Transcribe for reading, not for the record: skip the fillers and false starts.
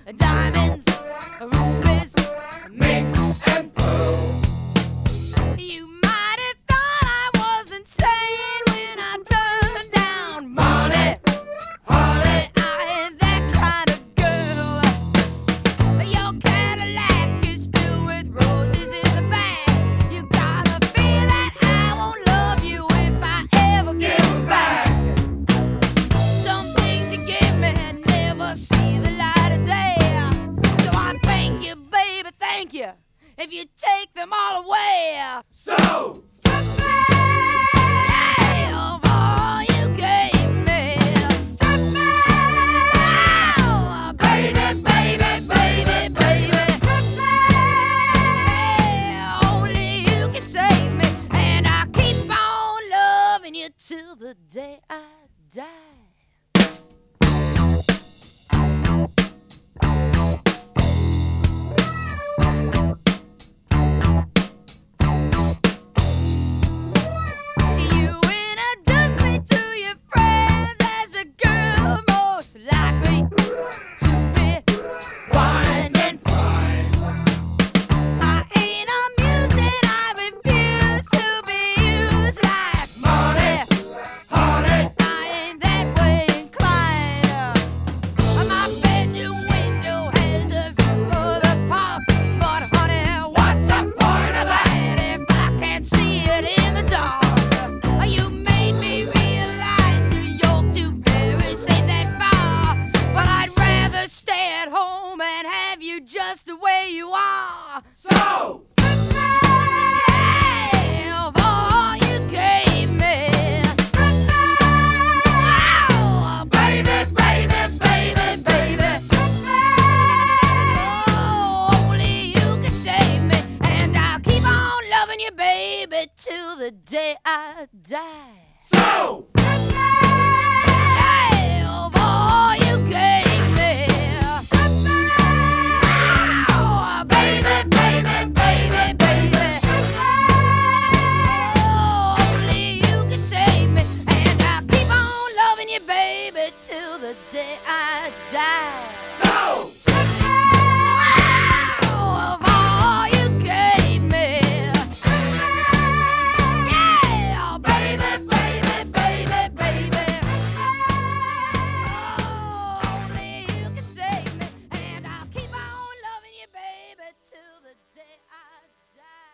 diamonds, rubies, mints and pearls. You might have thought I was insane when I turned down money. Honey, I ain't that kind of girl. Your Cadillac is filled with roses in the back. You gotta feel that I won't love you if I ever get back. Some things you give me never see the light of day. So I thank you, baby, thank you, if you take them all away. So, Strip me of all you gave me. Strip me, oh, baby, baby, baby, baby. Strip me, only you can save me, and I'll keep on loving you till the day I die. You introduced me to your friends as a girl most likely to be wine and fine. I ain't amused and I refuse to be used like money. Honey, I ain't that way inclined. My bedroom window has a view of the park, but honey, what's the point of that if I can't see it in the dark? You made me realize New York to Paris ain't that far, but I'd rather stay at home and have you just the way you are. so, Of all you gave me. Oh, baby, baby, baby, baby. Oh, only you can save me, and I'll keep on loving you, baby, till the day I die. so, Of all you gave me. Oh, baby, baby, baby, baby. Oh, only you can save me, and I'll keep on loving you, baby, till the day I die. so, Of all you gave me. Yeah, baby, baby, baby, baby. Oh, only you can save me, and I'll keep on loving you, baby, till the day I die.